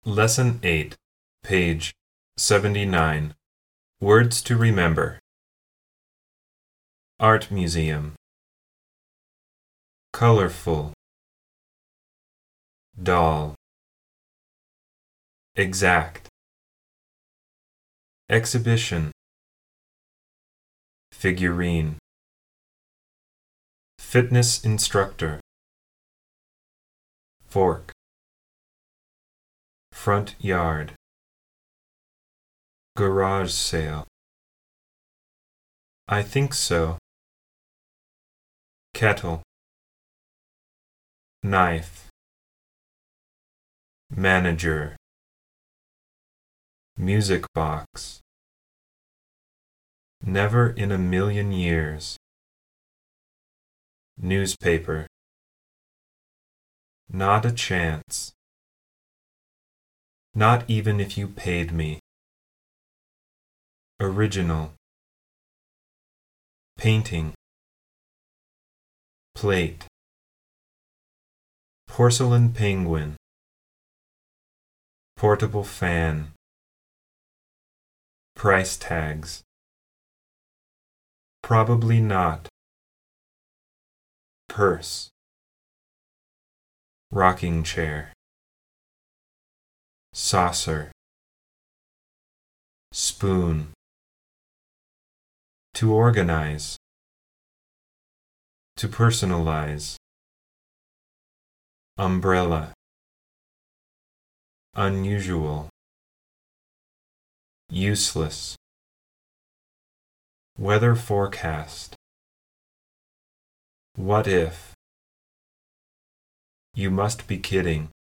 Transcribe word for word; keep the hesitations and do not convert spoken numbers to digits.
Lesson eight, page seventy-nine. Words to remember. Art museum. Colorful. Doll. Exact. Exhibition. Figurine. Fitness instructor. Fork. Front yard. Garage sale. I think so. Kettle. Knife. Manager. Music box. Never in a million years. Newspaper. Not a chance. Not even if you paid me. Original. Painting. Plate. Porcelain penguin. Portable fan. Price tags. Probably not. Purse. Rocking chair. Saucer. Spoon. To organize. To personalize. Umbrella. Unusual. Useless. Weather forecast. What if? You must be kidding.